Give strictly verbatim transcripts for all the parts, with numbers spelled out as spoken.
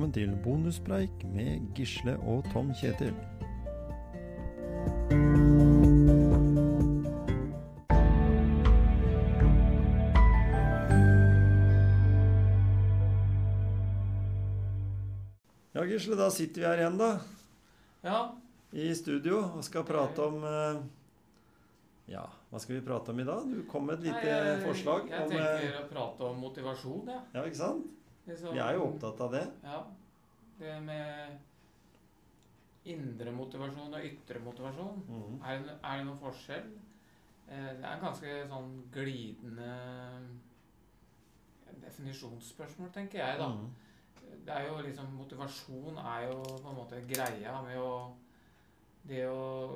velkommen til bonuspreik med Gisle og Tom Kjetil. Ja, Gisle, da sitter vi her igjen da. Ja. I studio og skal prate om... eh, Ja, hva skal vi prate om i dag? Du kom med et lite Nei, jeg, forslag Jeg om... tenker eh, å prate om motivasjon, ja. Ja, ikke sant? Liksom, Vi er jo opptatt av det. Ja, det med indre motivasjon og ytre motivasjon. Mhm. Er, det, er det noen forskjell? Eh, det er en ganske sånn glidende definisjonsspørsmål, tenker jeg da. Mhm. Det er jo liksom, motivasjon er jo på en måte greia med å, det å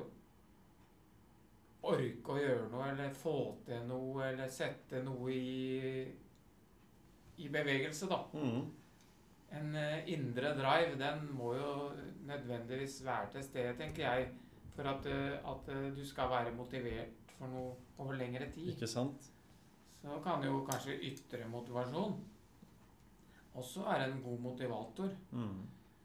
orke å gjøre noe, eller få til noe, eller sette noe i, i bevegelse da. Mhm. En eh, indre drive, den må jo nødvendigvis være til stede, tenker jeg, for at, eh, at eh, du skal være motivert for noe over lengre tid. Ikke sant? Så kan jo kanskje ytre motivasjon også være en god motivator. Mhm.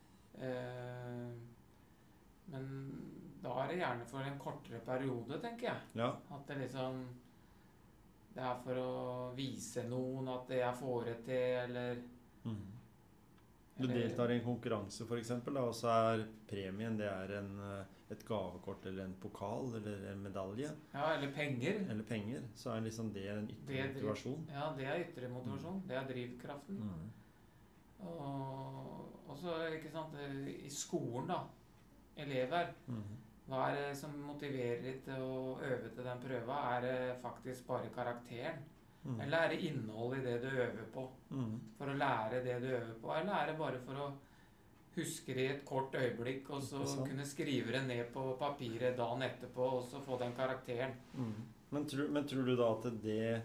Eh, men da er det gjerne for en kortere periode, tenker jeg. Ja. At det liksom, det er for å vise noen at jeg får det til, eller... Mhm. Du eller- deltar i en konkurranse for eksempel, da, og så er premien, det er en, eh, et gavekort eller en pokal eller en medalje Ja, eller penger. eller penger, så er liksom det en ytre Det er driv- motivasjon. Ja, det er ytre motivasjon. Det er drivkraften. Mhm. Og, og så, ikke sant, i skolen da, elever, Mhm. hva er det som motiverer til å øve til den prøva? Er det faktisk bare karakteren? Mhm. Eller er det innhold i det du øver på? Mhm. For å lære det du øver på? Eller er det bare for å huske det i et kort øyeblikk, og så Ikke sant? kunne skrive det ned på papiret dagen etterpå, og så få den karakteren? Mhm. Men, tror, men tror du da at det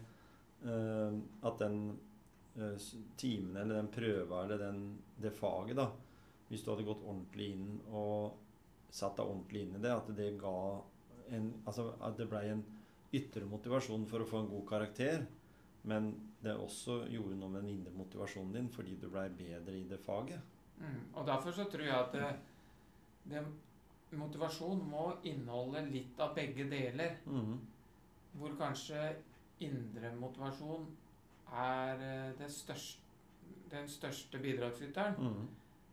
eh, at den eh, s- timen eller den prøva eller den, det faget da, hvis du hadde gått ordentlig inn og satt deg ordentlig inn i det, at det ga en, altså at det ble en ytre motivasjon for å få en god karakter, men det også gjorde noe med den indre motivasjonen din fordi du ble bedre i det faget. Mm. Og derfor så tror jeg at det, det, motivasjon må inneholde litt av begge deler, Mhm. hvor kanskje indre motivasjon er eh, det største, den største bidragsyteren, Mhm.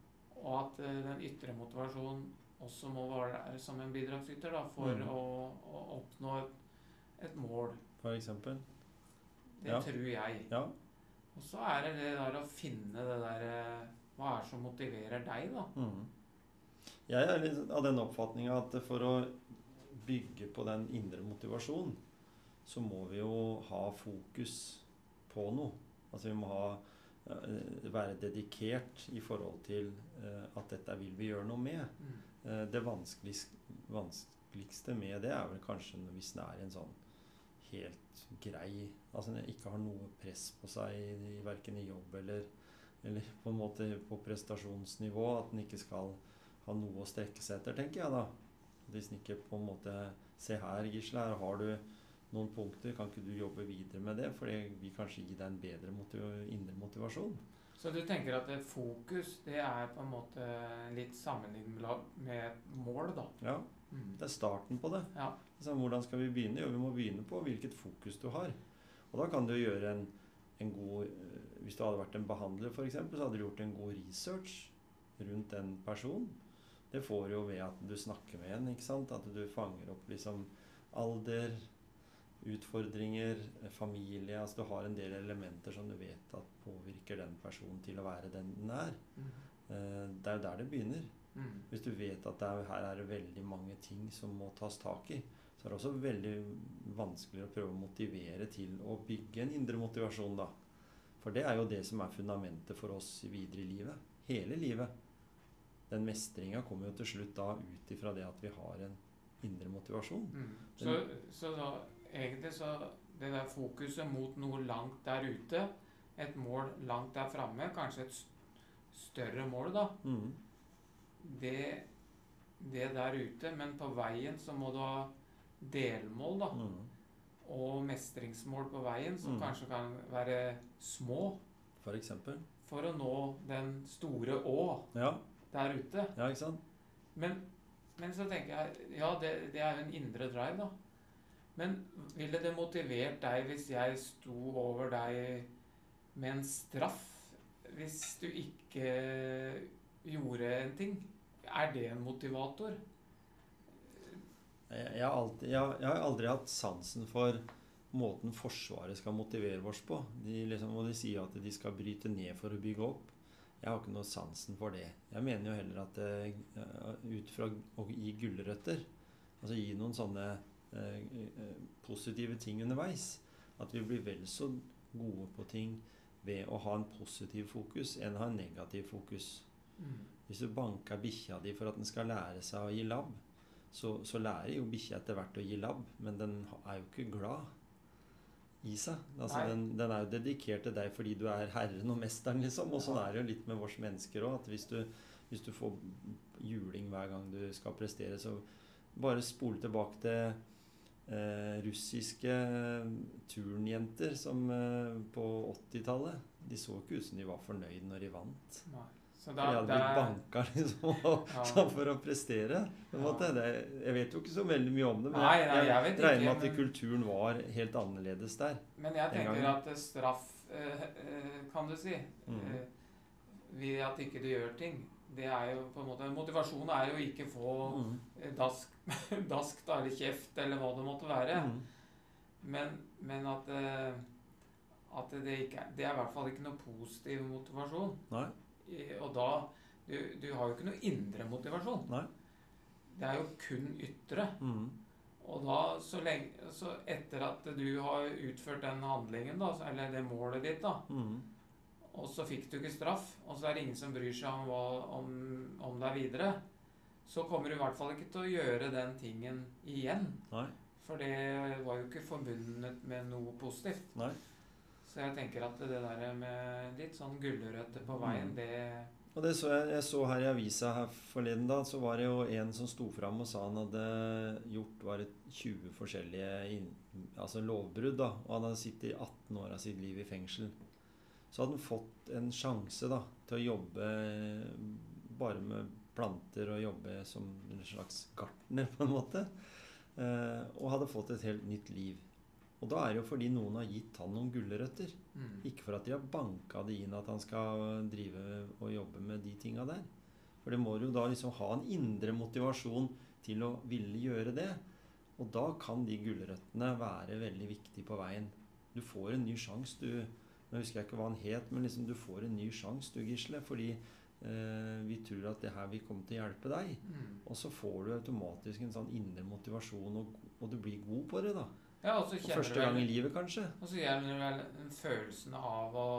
og at eh, den ytre motivasjonen også må være som en bidragsyter da, for Mhm. å, å oppnå et, et mål. For eksempel. Det Ja. tror jeg. Ja. Og så er det det der å finne det der, eh, hva er det som motiverer deg da? Mhm. Jeg er litt av den oppfatningen at for å bygge på den indre motivasjonen, så må vi jo ha fokus på noe. Altså vi må ha, eh, være dedikert i forhold til eh, at dette vil vi gjøre noe med. Mm. Eh, det vanskeligst, vanskeligste med det er vel kanskje hvis det er en sånn helt grei, altså når jeg ikke har noe press på seg i, i hverken i jobb eller, eller på en måte på prestasjonsnivå, at den ikke skal ha noe å strekke seg etter, tenker jeg da. Hvis den ikke på en måte, se her Gisle, her har du noen punkter, kan ikke du jobbe videre med det, for det vil kanskje gi deg en bedre motiv- indre motivasjon. Så du tenker at det fokus, det er på en måte litt sammenlignet med et mål da? Ja, Mm. det er starten på det. Ja. Så hvordan skal vi begynne? Jo, vi må begynne på hvilket fokus du har. Og da kan du gjøre en, en god, eh, hvis du hadde vært en behandler for eksempel, så hadde du gjort en god research rundt den personen. Det får jo ved at du snakker med en, ikke sant? At du fanger opp liksom alder, utfordringer, eh, familie, altså du har en del elementer som du vet at påvirker den personen til å være den den er. Mm. Eh, det er jo der det begynner. Mm. Hvis du vet at det er, her er det veldig mange ting som må tas tak i, så er det også veldig vanskelig å prøve å motivere til å bygge en indre motivasjon da. For det er jo det som er fundamentet for oss videre i livet. Hele livet. Den mestringen kommer jo til slutt da ut ifra det at vi har en indre motivasjon. Mm. Så, så da, egentlig så, det der fokuset mot noe langt der ute, et mål langt der fremme, kanskje et st- større mål da, Mhm. det, det der ute, men på veien så må du ha delmål da, Mhm. og mestringsmål på veien, som Mm. kanskje kan være små, For eksempel. for å nå den store å Ja, der ute. ja, ikke sant? Men, men så tenker jeg, ja, det, det er jo en indre drive da. Men ville det motivert deg hvis jeg sto over deg med en straff hvis du ikke gjorde en ting? Er det en motivator? Jeg, jeg, har alltid, jeg, jeg har aldri hatt sansen for måten Forsvaret skal motivere oss på. De, liksom, og de sier at de skal bryte ned for å bygge opp. Jeg har ikke noe sansen for det. Jeg mener jo heller at uh, ut fra å gi gulrøtter, altså gi noen sånne uh, positive ting underveis, at vi blir vel så gode på ting ved å ha en positiv fokus enn å ha en negativ fokus. Mm. Hvis du banker bikkja di for at den skal lære seg å gi labb, så, så lærer jo bikkja etter hvert å gi labb, men den er jo ikke glad i seg. Altså, den, den er jo dedikert til deg fordi du er herren og mesteren, liksom. Og sånn er det jo litt med vårs mennesker også, at hvis du, hvis du får juling hver gang du skal prestere, så bare spole tilbake til eh, russiske turnjenter som eh, på åttitallet. De så ikke ut som de var fornøyd når de vant. Nei. Så da, de hadde blitt der, banka liksom, ja. For å prestere. På en måte. Det, jeg vet jo ikke så veldig mye om det, men nei, jeg, nei, jeg, jeg vet regner ikke, med at men, kulturen var helt annerledes der. Men jeg tenker gangen. at straff, eh, eh, kan du si, Mm. eh, ved at ikke du gjør ting, det er jo på en måte, motivasjonen er jo ikke få Mm. eh, dask, dask da, eller kjeft, eller hva det måtte være. Mm. Men, men at, eh, at det, ikke, er- det er i hvert fall ikke noe positiv motivasjon. Nei. I, og da, du, du har jo ikke noe indre motivasjon. Nei. Det er jo kun ytre. Mm. Og da, så, lenge, så etter at du har utført den handlingen, da, så- eller det målet ditt, da, Mm. og så fikk du ikke straff, og så er det ingen som bryr seg om, hva, om, om deg videre, så kommer du i hvert fall ikke til å gjøre den tingen igjen. Nei. For det var jo ikke forbundet med noe positivt. Nei. Så jeg tenker at det der med litt sånn gulrøtter på veien, Mm. det... Og det så jeg, jeg så her i avisa her forleden da, så var det jo en som sto frem og sa han hadde gjort var det tjue forskjellige inn, altså lovbrudd da, og han hadde sittet i atten år av sitt liv i fengsel. Så hadde han fått en sjanse da, til å jobbe bare med planter og jobbe som en slags gartner på en måte, eh, og hadde fått et helt nytt liv. Og da er det jo fordi noen har gitt han noen gulrøtter. Mm. Ikke for at de har banket det inn at han skal drive og jobbe med de tingene der. For det må jo da liksom ha en indre motivasjon til å ville gjøre det. Og da kan de gulrøttene være veldig viktige på veien. Du får en ny sjans. Du, nå husker jeg ikke hva han het, men liksom du får en ny sjans, du Gisle, fordi eh, vi tror at det her vil komme til å hjelpe deg. Mm. Og så får du automatisk en sånn indre motivasjon, og, og du blir god på det da. Ja, og så kjenner Første du vel- gang i livet, kanskje. Og så gjelder det vel en følelsen av å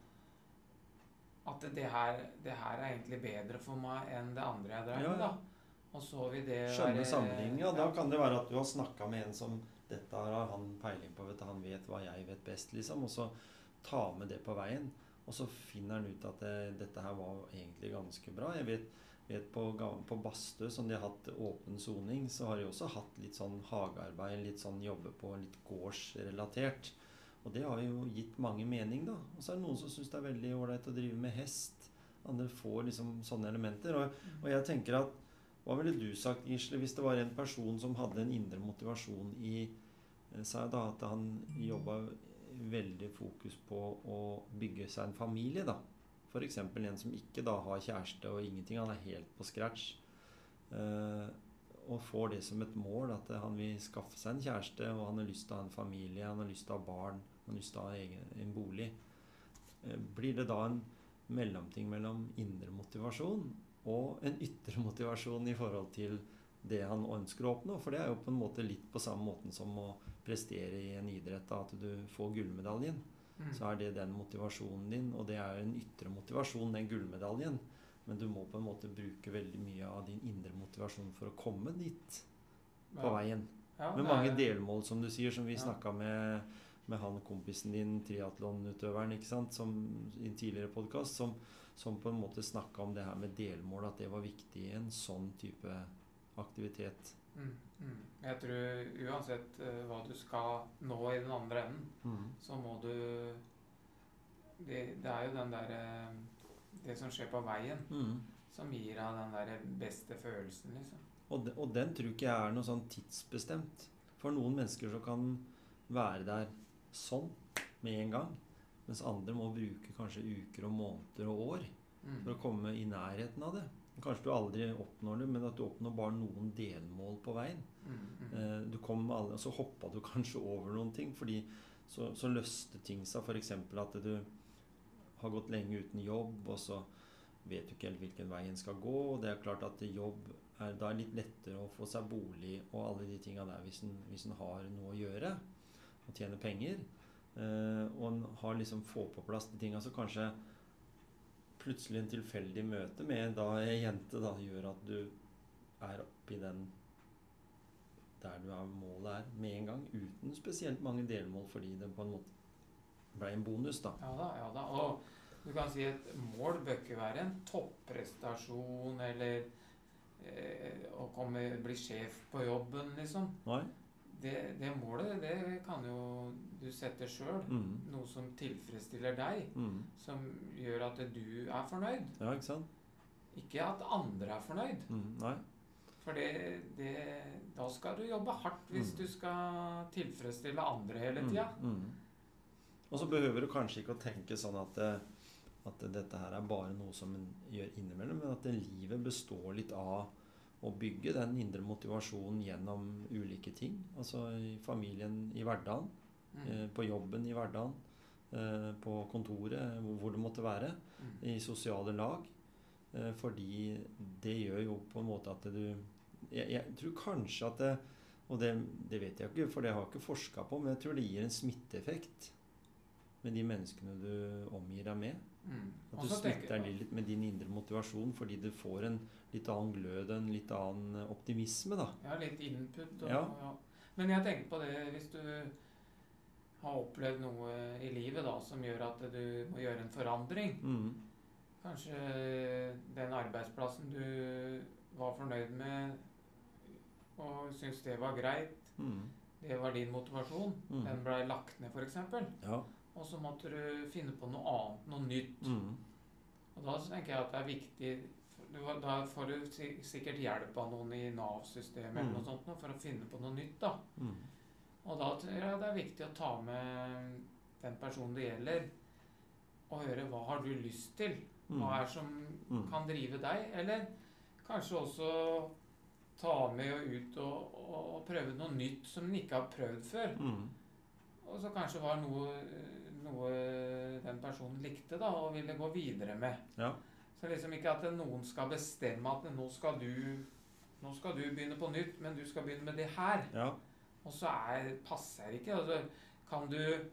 at det her, det her er egentlig bedre for meg enn det andre jeg drev Ja, med, ja. da. Og så vil det Skjønne være- sammenligning, ja. Da kan det være at du har snakket med en som dette har han peiling på, vet du, han vet hva jeg vet best, liksom, og så ta med det på veien, og så finner han ut at det, dette her var egentlig ganske bra. Jeg vet, vet på, ga- på Bastø, som de har hatt åpen soning, så har de også hatt litt sånn hagearbeid, litt sånn jobbe på litt gårdsrelatert. Og det har jo gitt mange mening da. Og så er det noen som synes det er veldig ålreit å drive med hest. Andre får liksom sånne elementer. Og, og jeg tenker at, hva ville du sagt, Gisle, hvis det var en person som hadde en indre motivasjon i, eh, sa jeg da, at han jobbet veldig fokus på å bygge seg en familie da. For eksempel en som ikke da har kjæreste og ingenting, han er helt på scratch. Eh, og får det som et mål, at han vil skaffe seg en kjæreste, og han har lyst til å ha en familie, han har lyst til å ha barn, han har lyst til å ha egen, en bolig. Eh, blir det da en mellomting mellom indre motivasjon og en ytre motivasjon i forhold til det han ønsker å oppnå? For det er jo på en måte litt på samme måten som å prestere i en idrett, da, at du får gullmedaljen. Mm. Så er det den motivasjonen din, og det er en ytre motivasjon, den gullmedaljen. Men du må på en måte bruke veldig mye av din indre motivasjon for å komme dit på Ja. veien. Ja, Med det mange er- delmål, som du sier, som vi Ja. snakket med, med han kompisen din, triathlonutøveren, ikke sant, som i en tidligere podcast, som, som på en måte snakket om det her med delmål, at det var viktig i en sånn type aktivitet. Mm, mm. Jeg tror uansett eh, hva du skal nå i den andre enden, Mm. så må du det, det er jo den der eh, det som skjer på veien, Mm. som gir deg den der beste følelsen, liksom. Og, de, og den tror ikke jeg er noe sånn tidsbestemt. For noen mennesker så kan være der sånn med en gang, mens andre må bruke kanskje uker og måneder og år Mm. for å komme i nærheten av det. Kanskje du aldri oppnår det, men at du oppnår bare noen delmål på veien. Mm. Mm. Eh, du kom aldri, og så hoppet du kanskje over noen ting, fordi så, så løste ting seg. For eksempel at du har gått lenge uten jobb, og så vet du ikke helt hvilken vei en skal gå. Og det er klart at jobb er da litt lettere å få seg bolig og alle de tingene der hvis en, hvis en har noe å gjøre og tjene penger. Eh, og en har liksom få på plass de tingene, så kanskje plutselig en tilfeldig møte med da en jente da gjør at du er oppe i den der du er, målet er med en gang, uten spesielt mange delmål, fordi det på en måte ble en bonus da. Ja da, ja da. Og du kan si et mål bør ikke være en topprestasjon eller eh, å komme, bli sjef på jobben, liksom. Nei? Det, det målet, det kan jo du sette selv. Mm. Noe som tilfredsstiller deg, Mm. som gjør at du er fornøyd. Ja, ikke sant? Ikke at andre er fornøyd. Mm. Nei? For det, det, da skal du jobbe hardt hvis Mm. du skal tilfredsstille andre hele tida. Mm. Mm. Og så behøver du kanskje ikke å tenke sånn at, at dette her er bare noe som en gjør innimellom, men at det livet består litt av å bygge den indre motivasjonen gjennom ulike ting. Altså i familien i hverdagen, Mm. eh, på jobben i hverdagen, eh, på kontoret, hvor, hvor det måtte være, Mm. i sosiale lag. Eh, fordi det gjør jo på en måte at du Jeg, jeg tror kanskje at det, og det, det vet jeg ikke, for det har jeg ikke forsket på, men jeg tror det gir en smitteeffekt med de menneskene du omgir deg med. Mm. At Og du så tenker smitter jeg- litt med din indre motivasjon, fordi du får en litt annen glød, en litt annen optimisme da. Ja, litt input. Og, Ja. ja. Men jeg tenker på det hvis du har opplevd noe i livet da, som gjør at du må gjøre en forandring. Mm. Kanskje den arbeidsplassen du var fornøyd med og syntes det var greit, Mm. det var din motivasjon. Mm. Den ble lagt ned, for eksempel. Ja. Og så måtte du finne på noe annet, noe nytt. Mm. Og da så tenker jeg at det er viktig. Du, da får du si- sikkert hjelp av noen i Nav-systemet eller Mm. noe sånt nå, for å finne på noe nytt, da. Mm. Og da tror jeg det er viktig å ta med den personen det gjelder, og høre hva har du lyst til? Hva er som Mm. kan drive deg? Eller kanskje også ta med og ut og, og, og prøve noe nytt som den ikke har prøvd før. Mm. Og så kanskje var noe, noe den personen likte da, og ville gå videre med. Ja. Så liksom ikke at noen skal bestemme at nå skal du, nå skal du begynne på nytt, men du skal begynne med det her. Ja. Og så er, passer det ikke. Altså, kan du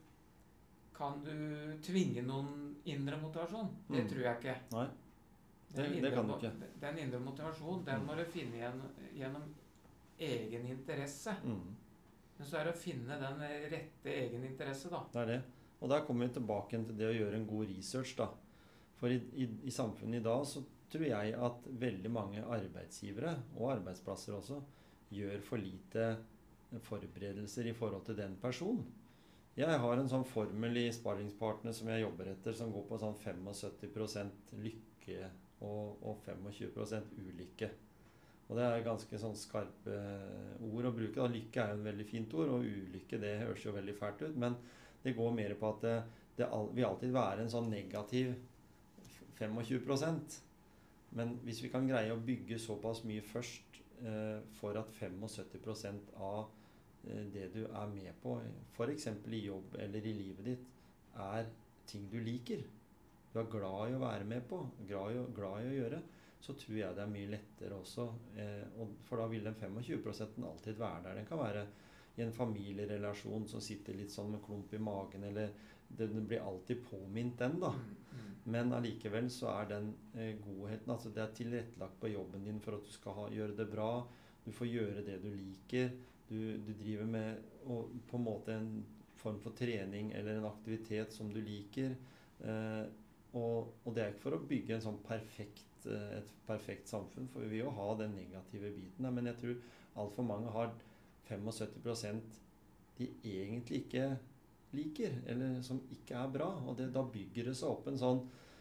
kan du tvinge noen indre motivasjon? Det Mm. tror jeg ikke. Nei. Den Det- det indre kan du mo- ikke. Den indre motivasjon, den Mm. må du finne igjen gjennom egen interesse. Mm. Men så er det å finne den rette egen interesse, da. Det er det. Og der kommer vi tilbake igjen til det å gjøre en god research da. For i, i, i samfunnet i dag så tror jeg at veldig mange arbeidsgivere, og arbeidsplasser også, gjør for lite forberedelser i forhold til den personen. Jeg har en sånn formel i sparringspartnerne som jeg jobber etter, som går på sånn syttifem prosent lykke og, og tjuefem prosent ulykke. Og det er ganske sånn skarpe ord å bruke. Da. Lykke er jo en veldig fint ord, og ulykke det høres jo veldig fælt ut, men det går mer på at det, det al- vil alltid være en sånn negativ tjuefem prosent. Men hvis vi kan greie å bygge såpass mye først eh, for at syttifem prosent av eh, det du er med på, for eksempel i jobb eller i livet ditt, er ting du liker, du er glad i å være med på, glad i, å- glad i å gjøre, så tror jeg det er mye lettere også. Eh, og for da vil den tjuefem prosenten alltid være der. Den kan være i en familierelasjon som sitter litt sånn med klump i magen, eller den blir alltid påminnet den da. Mm, mm. Men allikevel så er den eh, godheten, altså det er tilrettelagt på jobben din for at du skal ha, gjøre det bra, du får gjøre det du liker, du, du driver med og, på en måte en form for trening eller en aktivitet som du liker, eh, og, og det er ikke for å bygge en sånn perfekt, eh, et perfekt samfunn, for vi vil jo ha den negative biten, da, men jeg tror alt for mange har syttifem prosent de egentlig ikke liker, eller som ikke er bra, og det, da bygger det seg opp en sånn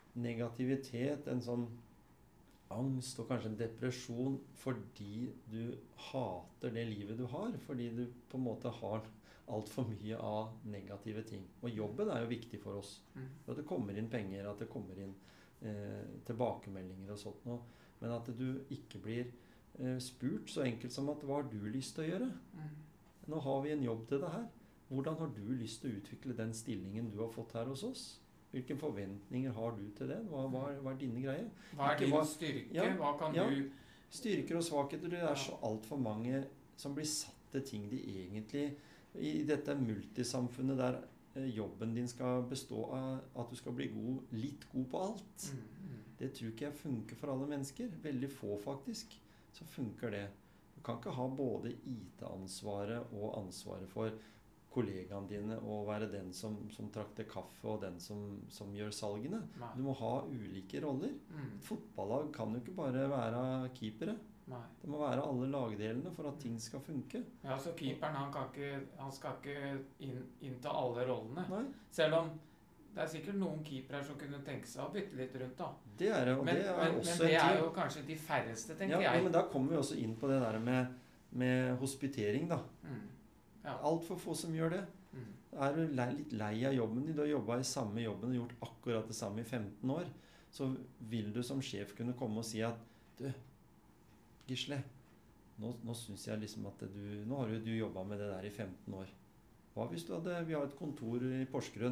negativitet, en sånn angst og kanskje en depresjon fordi du hater det livet du har, fordi du på en måte har alt for mye av negative ting. Og jobben er jo viktig for oss. Mm. At det kommer inn penger, at det kommer inn eh, tilbakemeldinger og sånt noe. Men at du ikke blir eh, spurt så enkelt som at hva har du lyst til å gjøre? Mm. Nå har vi en jobb til det her. Hvordan har du lyst til å utvikle den stillingen du har fått her hos oss? Hvilke forventninger har du til det? Hva, hva, hva er dine greier? Hva er Ikke din hva- styrke? Ja, Hva kan ja. du Styrker og svakheter, det Ja. er så alt for mange som blir satt til ting de egentlig i dette multisamfunnet der eh, jobben din skal bestå av at du skal bli god, litt god på alt. mm, mm. Det tror ikke jeg funker for alle mennesker. Veldig få faktisk, så funker det. Du kan ikke ha både I T-ansvaret og ansvaret for kollegaene dine og være den som, som trakter kaffe og den som, som gjør salgene. Nei. Du må ha ulike roller. Mm. Et fotballag kan jo ikke bare være keepere. Nei. Det må være alle lagdelene for at ting skal funke. Ja, så keeperen han, kan ikke, han skal ikke inn, innta alle rollene. Nei, Selv om det er sikkert noen keepere som kunne tenke seg å bytte litt rundt, da. det er det, og Men, det er men, også men det en er ting. jo kanskje de færreste, Ja, tenker ja, jeg. men da kommer vi også inn på det der med, med hospitering, da. Mm. Ja. Alt for få som gjør det. Mm. Er du lei, litt lei av jobben din, du har jobbet i samme jobben og gjort akkurat det samme i femten år, så vil du som sjef kunne komme og si at du, Gisle, nå, nå synes jeg liksom at du, nå har jo du jobbet med det der i femten år. Hva hvis du hadde, vi har et kontor i Porsgrunn.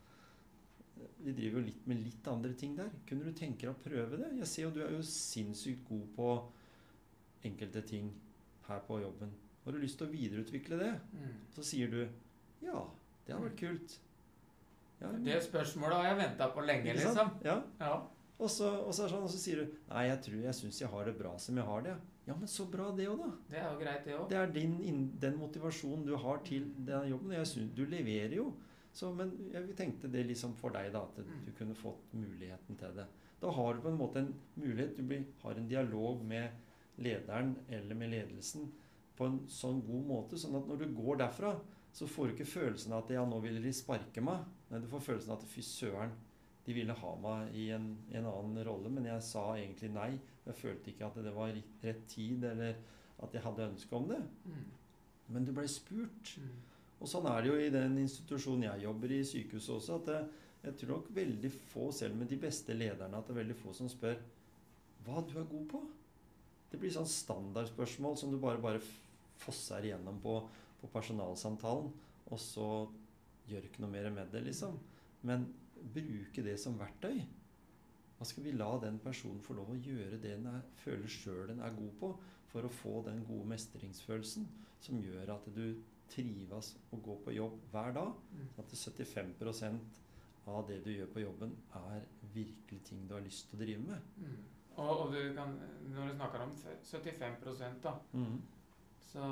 Vi driver jo litt med litt andre ting der. Kunne du tenke deg å prøve det? Jeg ser jo du er jo sinnssykt god på enkelte ting her på jobben. Har du lyst til å videreutvikle det? Mm. Så sier du, ja, det har vært kult. Ja, Det spørsmålet har jeg ventet på lenge, ikke sant? liksom. Ja, Ja. og så, og så, er det sånn, og så sier du, nei, jeg tror jeg synes jeg har det bra som jeg har det. Ja, men så bra det også da. Det er jo greit, det òg. Det er din, inn- den motivasjonen du har til den jobben. Jeg synes, du leverer jo. Så, men jeg tenkte det liksom for deg da, at du kunne fått muligheten til det. Da har du på en måte en mulighet, du blir, har en dialog med lederen eller med ledelsen på en sånn god måte, sånn at når du går derfra, så får du ikke følelsen av at ja, nå ville de sparke meg. Nei, du får følelsen av at fy søren, de ville ha meg i en, en annen rolle, men jeg sa egentlig nei. Jeg følte ikke at det var rett tid, eller at jeg hadde ønske om det. Mm. Men du ble spurt. Mm. Og sånn er det jo i den institusjonen jeg jobber i, sykehuset også, at det, jeg tror nok veldig få, selv med de beste lederne, at det er veldig få som spør hva du er god på. Det blir sånn standardspørsmål som du bare, bare fosser igjennom på, på personalsamtalen, og så gjør ikke noe mer med det, liksom. Men bruke det som verktøy. Hva skal vi la den personen få lov å gjøre det den er, føler selv den er god på, for å få den gode mestringsfølelsen som gjør at du trives å gå på jobb hver dag, Mm. at syttifem prosent av det du gjør på jobben er virkelig ting du har lyst til å drive med. Mm. Og, og du kan, når du snakker om syttifem prosent da, Mhm. så,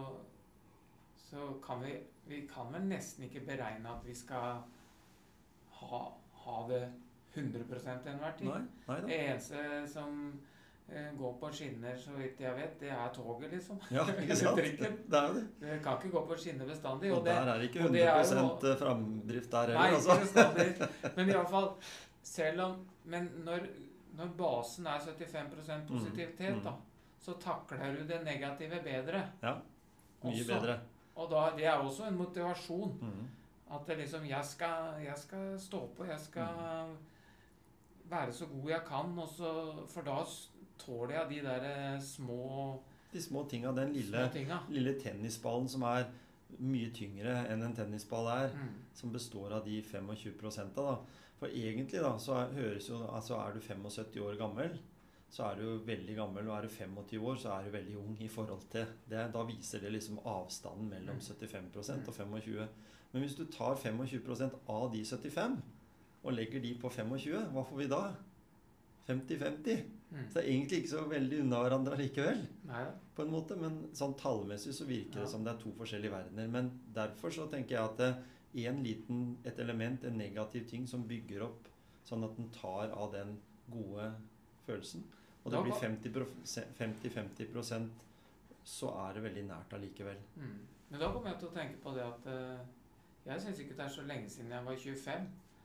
så kan vi, vi kan vel nesten ikke beregne at vi skal ha, ha det hundre prosent til enhver tid. Nei, nei da. Det eneste som eh, går på skinner, så vidt jeg vet, det er toget, liksom. Ja, ikke sant? Trikken. Det er jo det. Det kan ikke gå på skinner bestandig. Og det, der er det ikke og det er hundre jo- prosent framdrift der Nei, heller, ikke altså. bestandig. Men i alle fall, selv om, men når, når basen er syttifem prosent positivitet, Mm. da, så takler du det negative bedre. Ja, mye Også. bedre. Og da, det er også en motivasjon. Mhm. At det liksom, jeg skal, jeg skal stå på, jeg skal være så god jeg kan, og så, for da s- tåler jeg de der eh, små, De små tingene, den lille, små tinga. lille tennisballen som er mye tyngre enn en tennisball er, Mm. som består av de tjuefem prosent da. For egentlig da, så er, høres jo, altså er du syttifem år gammel, så er du jo veldig gammel, og er du tjuefem år, så er du veldig ung i forhold til det. Da viser det liksom avstanden mellom Mm. syttifem prosent og tjuefem. Men hvis du tar tjuefem prosent av de syttifem, og legger de på tjuefem, hva får vi da? femti femti. Mm. Så det er egentlig ikke så veldig unna hverandre likevel, Nei da. på en måte, men sånn tallmessig så virker Ja. det som det er to forskjellige verdener. Men derfor så tenker jeg at det er en liten, et element, en negativ ting som bygger opp, sånn at den tar av den gode følelsen. Og det Da blir var- femti femti prosent, så er det veldig nært allikevel. Mm. Men da kommer jeg til å tenke på det at eh, jeg synes ikke det er så lenge siden jeg var tjuefem.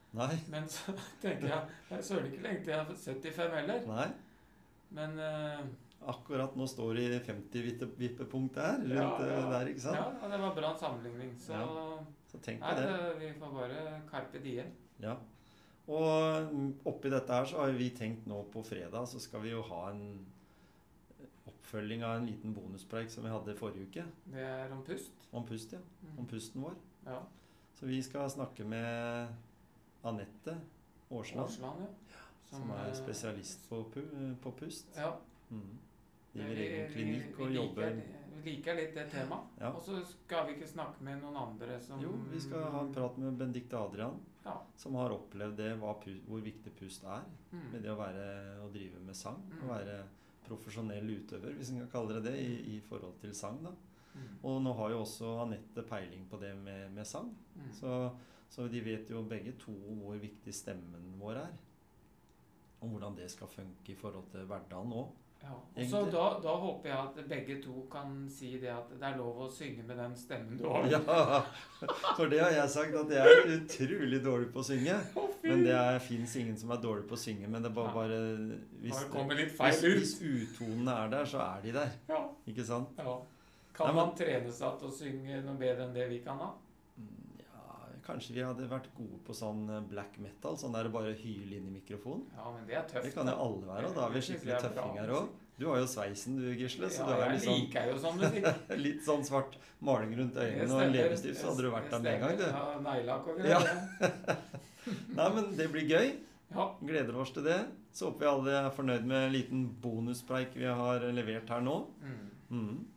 Nei. Men så tenker jeg, jeg søren ikke lenge til jeg er syttifem heller. Nei. Men eh, Akkurat nå står det i femti-vippepunkt der, rundt Ja, ja. eh, der, ikke sant? ja, ja, det var bra sammenligning. Så Så tenk nei, på det. det, vi får bare carpe diem. Ja. Og mm, oppi dette her så har jo vi tenkt nå på fredag, så skal vi jo ha en oppfølging av en liten bonuspreik som vi hadde forrige uke. Det er om pust. Om pust, ja. Mm. Om pusten vår. Ja. Så vi skal snakke med Anette Årsland, Årsland, ja. som er eh, spesialist på, pu på pust. Ja. Mm. Men Driver vi- egen vi- klinikk og vi jobber. liker, vi liker litt det temaet. Ja. Og så skal vi ikke snakke med noen andre som Jo, vi skal ha en prat med Benedicte Adrian, Ja. som har opplevd det, hva pu hvor viktig pust er. Mm. Med det å være å drive med sang. Mm. Å være profesjonell utøver, hvis en kan kalle det det, i, i forhold til sang. da. Mm. Og nå har jo også Anette peiling på det med, med sang. Mm. Så, så de vet jo begge to hvor viktig stemmen vår er. Og hvordan det skal funke i forhold til hverdagen òg. Ja. Og så Egentlig. da, da håper jeg at begge to kan si det at det er lov å synge med den stemmen du har. Ja, for det har jeg sagt, at jeg er utrolig dårlig på å synge. Å, fy! Men det fins ingen som er dårlig på å synge. Men det er bare, bare hvis, Bare kommer litt hvis, feil ut. hvis utonene er der, så er de der. Ja. Ikke sant? Ja. Kan Nei, men- man trene seg til å synge noe bedre enn det vi kan da? Mm, Ja, kanskje vi hadde vært gode på sånn black metal. Sånn der bare hyle inn i mikrofonen. Ja, men det er tøft. Det kan jo alle være, og da er vi Det synes skikkelig jeg er bra tøffinger òg. Du har jo sveisen du, Gisle, så Ja, du er jeg liksom liker jo sånn musikk. litt sånn svart maling rundt Det øynene og stemmer. en leppestift, så hadde du vært der med en gang, du. Ja, neglelakk og Ja. greier. Nei, men det blir gøy. Ja. Gleder oss til det. Så håper vi alle er fornøyd med en liten bonuspreik vi har levert her nå. Mm. Mm.